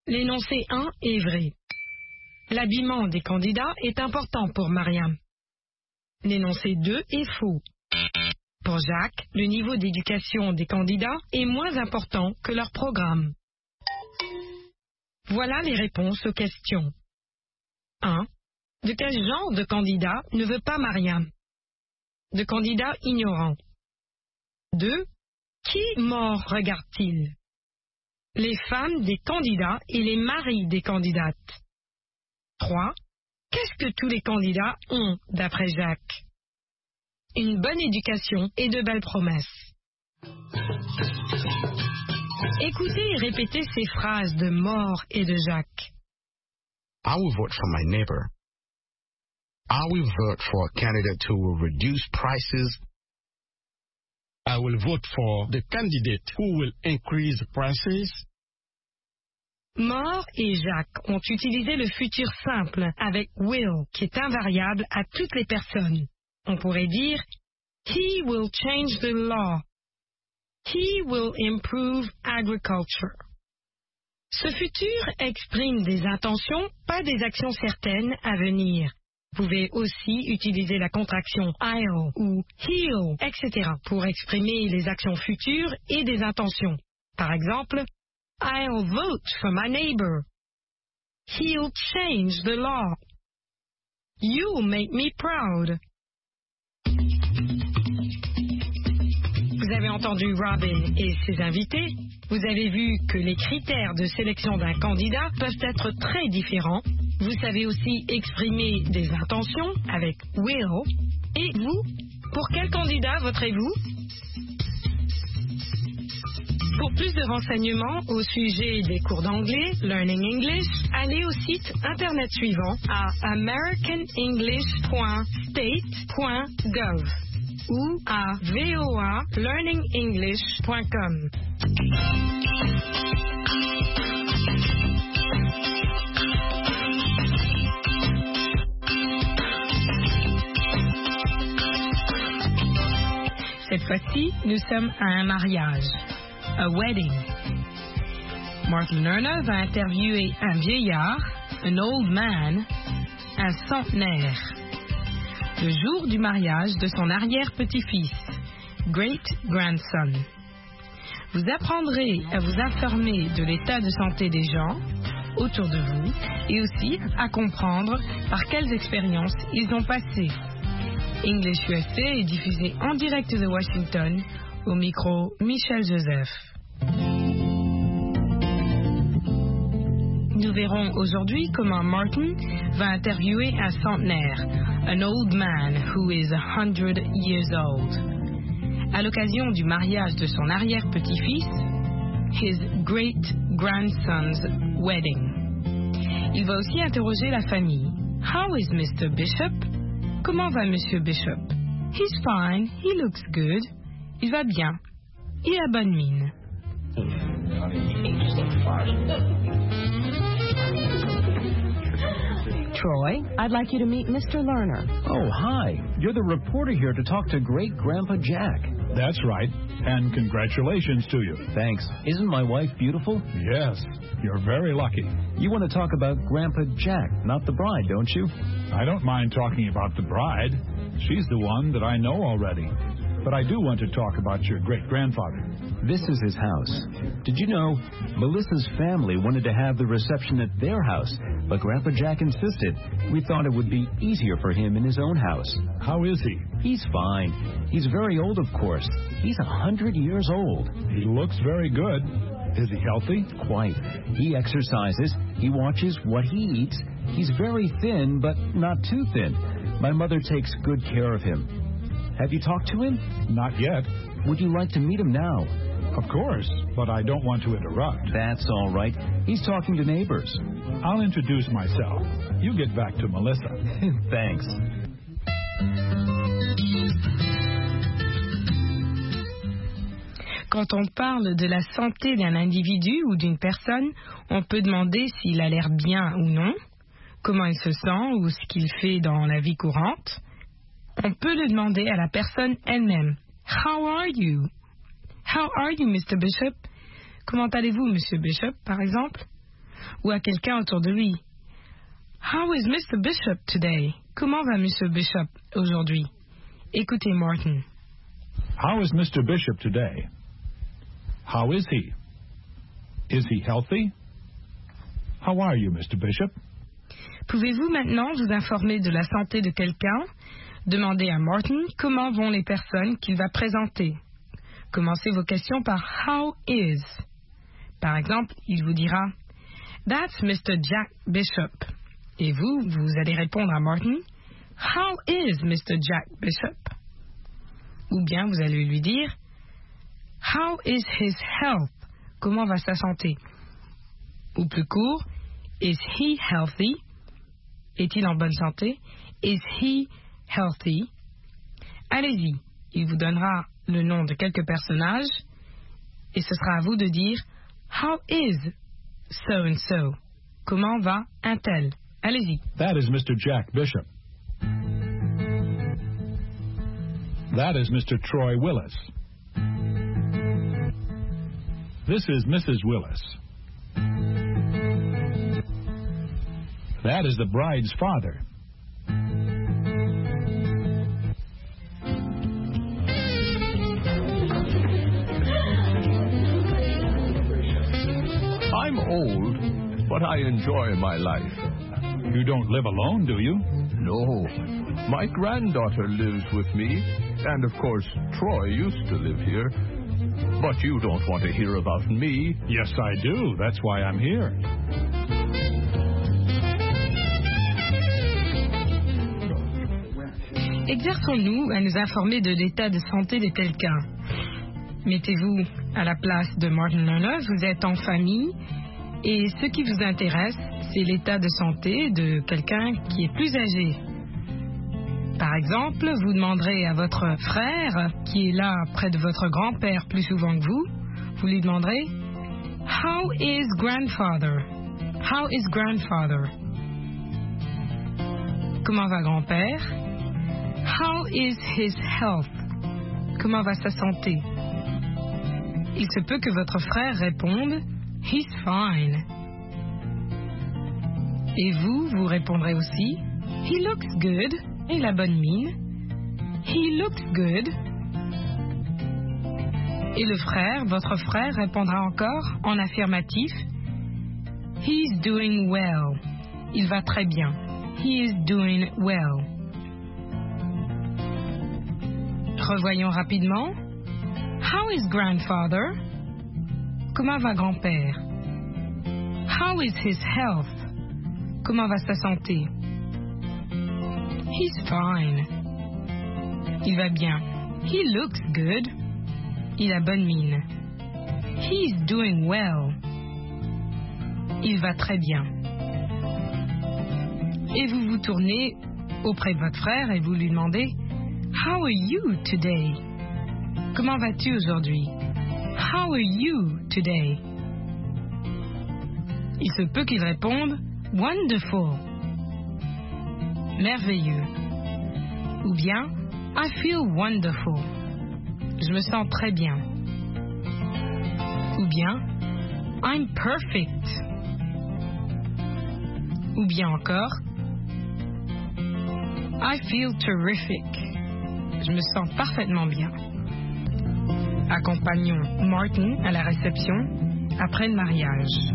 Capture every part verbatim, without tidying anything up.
L'énoncé un est vrai. L'habillement des candidats est important pour Mariam. L'énoncé deux est faux. Pour Jacques, le niveau d'éducation des candidats est moins important que leur programme. Voilà les réponses aux questions. un. De quel genre de candidat ne veut pas Mariam? De candidat ignorant. deux. Qui mort regarde-t-il? Les femmes des candidats et les maris des candidates. trois. Qu'est-ce que tous les candidats ont d'après Jacques? Une bonne éducation et de belles promesses. Écoutez et répétez ces phrases de Mort et de Jacques. I will vote for my neighbor. I will vote for a candidate who will reduce prices. I will vote for the candidate who will increase prices. Mort et Jacques ont utilisé le futur simple avec will, qui est invariable à toutes les personnes. On pourrait dire He will change the law. He will improve agriculture. Ce futur exprime des intentions, pas des actions certaines à venir. Vous pouvez aussi utiliser la contraction I'll ou he'll, et cetera pour exprimer les actions futures et des intentions. Par exemple, I'll vote for my neighbor. He'll change the law. You'll make me proud. Vous avez entendu Robin et ses invités. Vous avez vu que les critères de sélection d'un candidat peuvent être très différents. Vous savez aussi exprimer des intentions avec will. Et vous, pour quel candidat voterez-vous? Pour plus de renseignements au sujet des cours d'anglais, Learning English, allez au site internet suivant à american english point state point gov ou à voa learning english point com. Cette fois-ci, nous sommes à un mariage, a wedding. Martin Lerner va interviewer un vieillard, an old man, un centenaire, le jour du mariage de son arrière-petit-fils, great-grandson. Vous apprendrez à vous informer de l'état de santé des gens autour de vous et aussi à comprendre par quelles expériences ils ont passé. English U S A est diffusé en direct de Washington, au micro Michel Joseph. Nous verrons aujourd'hui comment Martin va interviewer un centenaire, an old man who is a hundred years old, à l'occasion du mariage de son arrière-petit-fils, his great-grandson's wedding. Il va aussi interroger la famille. How is Mister Bishop? Comment va Monsieur Bishop? He's fine, he looks good. Il va bien. Il a bonne mine. Troy, I'd like you to meet Mister Lerner. Oh, hi. You're the reporter here to talk to Great-Grandpa Jack. That's right. And congratulations to you. Thanks. Isn't my wife beautiful? Yes. You're very lucky. You want to talk about Grandpa Jack, not the bride, don't you? I don't mind talking about the bride. She's the one that I know already. But I do want to talk about your great-grandfather. This is his house. Did you know Melissa's family wanted to have the reception at their house, but Grandpa Jack insisted. We thought it would be easier for him in his own house. How is he? He's fine. He's very old, of course. He's a hundred years old. He looks very good. Is he healthy? Quite. He exercises. He watches what he eats. He's very thin, but not too thin. My mother takes good care of him. Have you talked to him? Not yet. Would you like to meet him now? Of course, but I don't want to interrupt. That's all right. He's talking to neighbors. I'll introduce myself. You get back to Melissa. Thanks. Quand on parle de la santé d'un individu ou d'une personne, on peut demander s'il a l'air bien ou non, comment il se sent ou ce qu'il fait dans la vie courante. On peut le demander à la personne elle-même. How are you? How are you, Mister Bishop? Comment allez-vous, Monsieur Bishop, par exemple? ou à quelqu'un autour de lui. How is Mister Bishop today? Comment va Monsieur Bishop aujourd'hui? Écoutez Martin. How is Mister Bishop today? How is he? Is he healthy? How are you, Mister Bishop? Pouvez-vous maintenant vous informer de la santé de quelqu'un? Demandez à Martin comment vont les personnes qu'il va présenter. Commencez vos questions par How is? Par exemple, il vous dira That's Mister Jack Bishop. Et vous, vous allez répondre à Martin How is Mister Jack Bishop? Ou bien vous allez lui dire How is his health? Comment va sa santé? Ou plus court, Is he healthy? Est-il en bonne santé? Is he healthy? Allez-y, il vous donnera le nom de quelques personnages et ce sera à vous de dire How is so and so? Comment va un tel? Allez-y. That is Mister Jack Bishop. That is Mister Troy Willis. This is Missus Willis. That is the bride's father. I'm old, but I enjoy my life. You don't live alone, do you? No. My granddaughter lives with me, and of course, Troy used to live here. But you don't want to hear about me. Yes, I do. That's why I'm here. Exerçons-nous à nous informer de l'état de santé de quelqu'un. Mettez-vous à la place de Martin Lerner, vous êtes en famille et ce qui vous intéresse, c'est l'état de santé de quelqu'un qui est plus âgé. Par exemple, vous demanderez à votre frère, qui est là près de votre grand-père plus souvent que vous, vous lui demanderez « How is grandfather? How is grandfather? » Comment va grand-père? How is his health? Comment va sa santé? Il se peut que votre frère réponde « He's fine. » Et vous, vous répondrez aussi « He looks good. » Et la bonne mine. He looks good. Et le frère, votre frère, répondra encore en affirmatif. He's doing well. Il va très bien. He is doing well. Revoyons rapidement. How is grandfather? Comment va grand-père? How is his health? Comment va sa santé? He's fine. Il va bien. He looks good. Il a bonne mine. He's doing well. Il va très bien. Et vous vous tournez auprès de votre frère et vous lui demandez How are you today? Comment vas-tu aujourd'hui? How are you today? Il se peut qu'il réponde Wonderful. Merveilleux. Ou bien I feel wonderful. Je me sens très bien. Ou bien I'm perfect. Ou bien encore I feel terrific. Je me sens parfaitement bien. Accompagnons Martin à la réception après le mariage.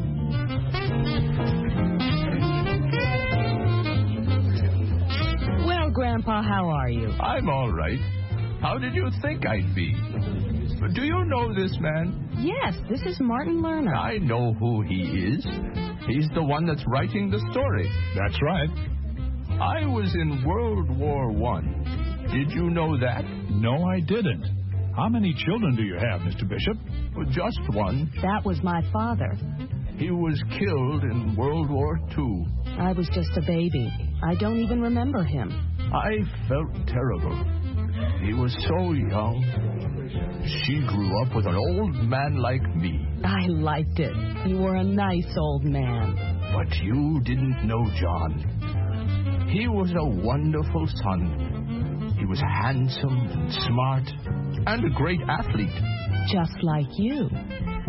Grandpa, how are you? I'm all right. How did you think I'd be? Do you know this man? Yes, this is Martin Lerner. I know who he is. He's the one that's writing the story. That's right. I was in World War One. Did you know that? No, I didn't. How many children do you have, Mister Bishop? Just one. That was my father. He was killed in World War Two. I was just a baby. I don't even remember him. I felt terrible. He was so young. She grew up with an old man like me. I liked it. You were a nice old man. But you didn't know John. He was a wonderful son. He was handsome and smart and a great athlete. Just like you.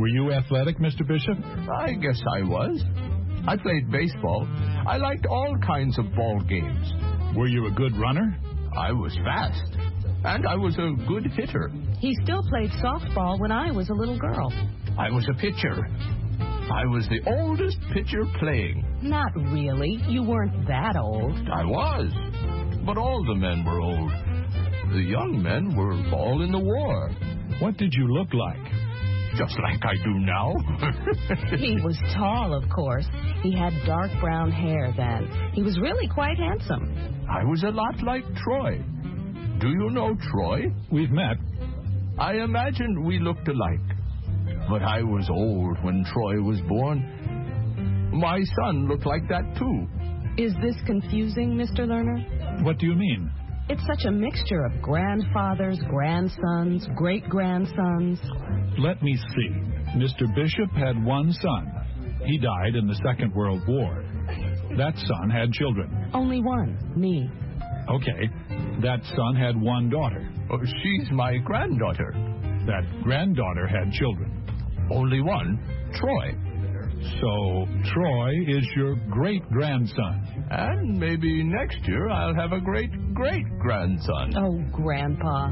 Were you athletic, Mister Bishop? I guess I was. I played baseball. I liked all kinds of ball games. Were you a good runner? I was fast. And I was a good hitter. He still played softball when I was a little girl. I was a pitcher. I was the oldest pitcher playing. Not really. You weren't that old. I was. But all the men were old. The young men were all in the war. What did you look like? Just like I do now. He was tall, of course. He had dark brown hair then. He was really quite handsome. I was a lot like Troy. Do you know Troy? We've met. I imagined we looked alike. But I was old when Troy was born. My son looked like that, too. Is this confusing, Mister Lerner? What do you mean? It's such a mixture of grandfathers, grandsons, great-grandsons. Let me see. Mister Bishop had one son. He died in the Second World War. That son had children. Only one, me. Okay. That son had one daughter. Oh, she's my granddaughter. That granddaughter had children. Only one, Troy. So, Troy is your great-grandson. And maybe next year I'll have a great-great-grandson. Oh, Grandpa.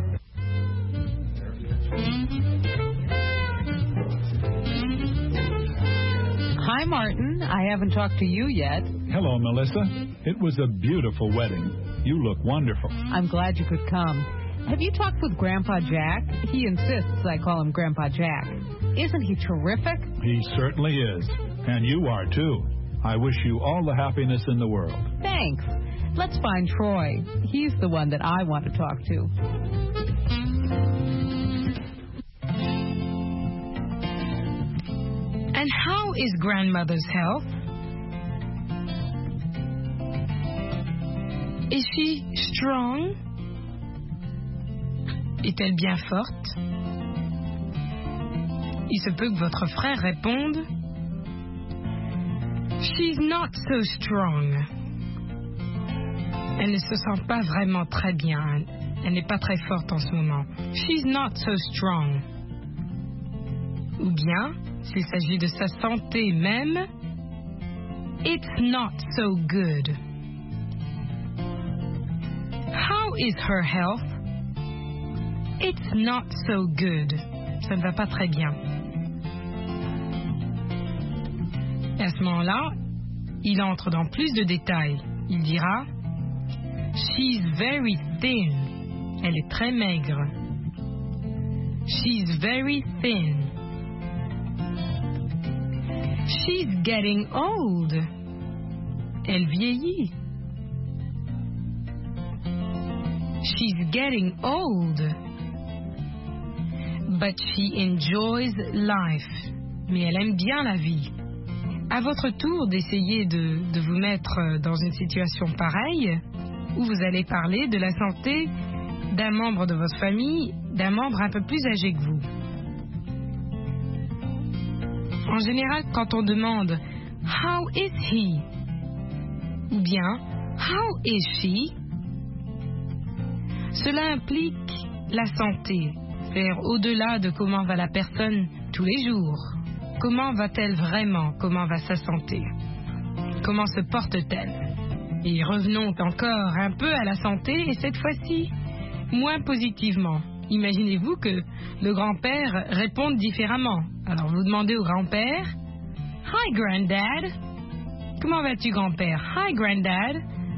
Hi, Martin. I haven't talked to you yet. Hello, Melissa. It was a beautiful wedding. You look wonderful. I'm glad you could come. Have you talked with Grandpa Jack? He insists I call him Grandpa Jack. Isn't he terrific? He certainly is. And you are, too. I wish you all the happiness in the world. Thanks. Let's find Troy. He's the one that I want to talk to. And how is grandmother's health? Is she strong? Est-elle bien forte? Il se peut que votre frère réponde She's not so strong. Elle ne se sent pas vraiment très bien. Elle n'est pas très forte en ce moment. She's not so strong. Ou bien, s'il s'agit de sa santé même, It's not so good. How is her health? It's not so good. Ça ne va pas très bien. Et à ce moment-là, il entre dans plus de détails. Il dira She's very thin. Elle est très maigre. She's very thin. She's getting old. Elle vieillit. She's getting old. But she enjoys life. Mais elle aime bien la vie. À votre tour d'essayer de, de vous mettre dans une situation pareille, où vous allez parler de la santé d'un membre de votre famille, d'un membre un peu plus âgé que vous. En général, quand on demande « How is he ?» ou bien « How is she ?» cela implique la santé, c'est-à-dire au-delà de comment va la personne tous les jours. Comment va-t-elle vraiment? Comment va sa santé? Comment se porte-t-elle? Et revenons encore un peu à la santé, et cette fois-ci, moins positivement. Imaginez-vous que le grand-père réponde différemment. Alors vous demandez au grand-père, « Hi, Granddad !»« Comment vas-tu, grand-père? »« Hi, Granddad !»«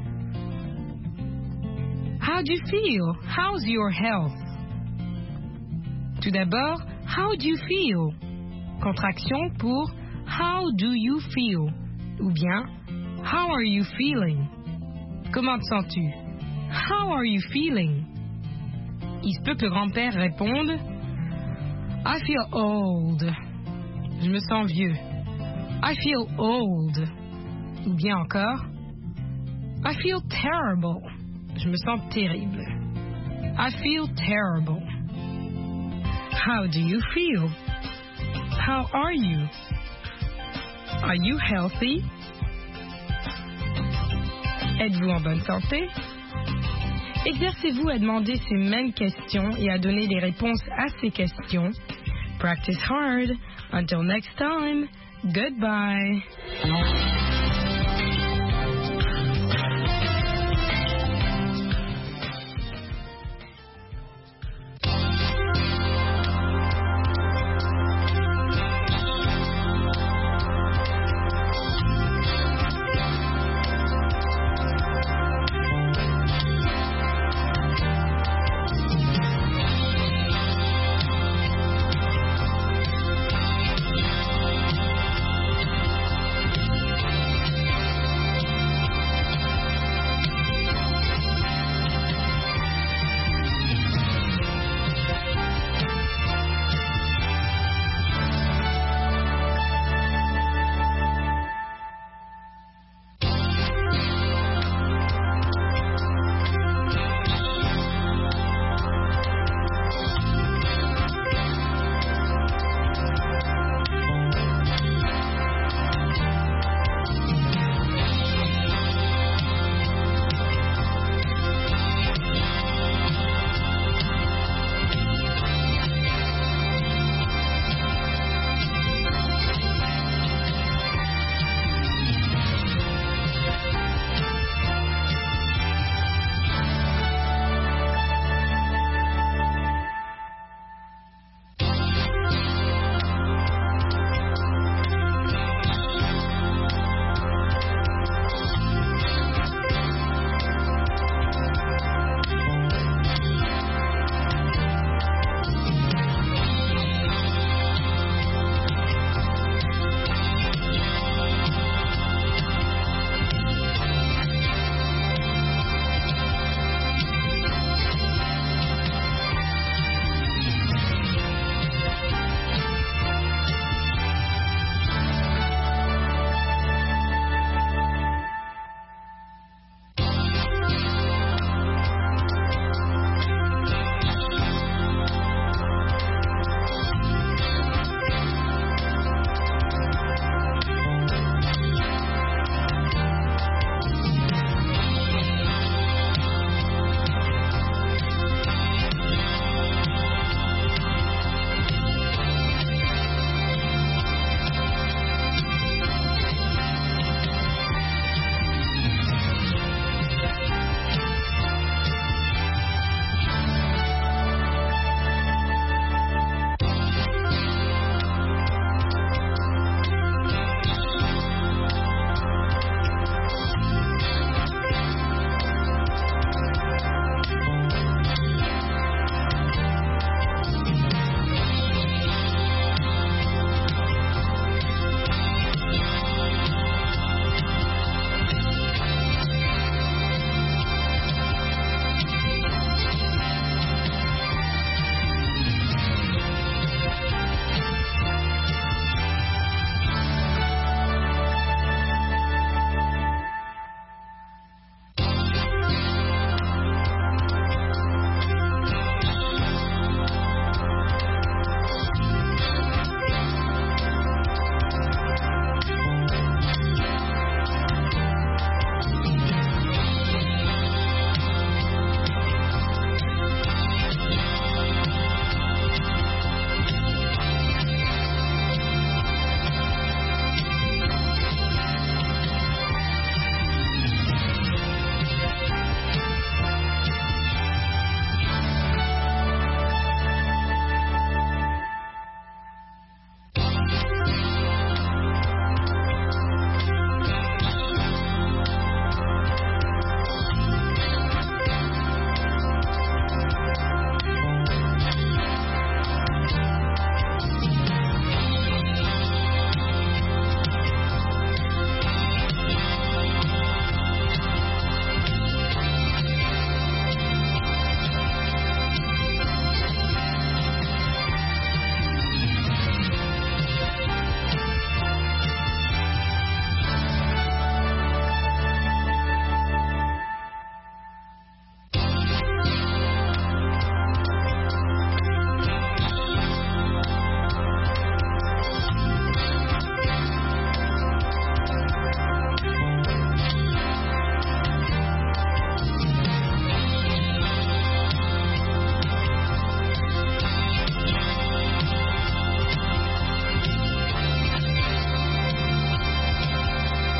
How do you feel? How's your health? » Tout d'abord, « How do you feel? » Contraction pour « How do you feel? » ou bien « How are you feeling? » Comment te sens-tu? « How are you feeling? » Il se peut que le grand-père réponde « I feel old. » Je me sens vieux. « I feel old. » Ou bien encore « I feel terrible. » Je me sens terrible. « I feel terrible. » How do you feel? How are you? Are you healthy? Êtes-vous en bonne santé? Exercez-vous à demander ces mêmes questions et à donner des réponses à ces questions. Practice hard. Until next time, goodbye.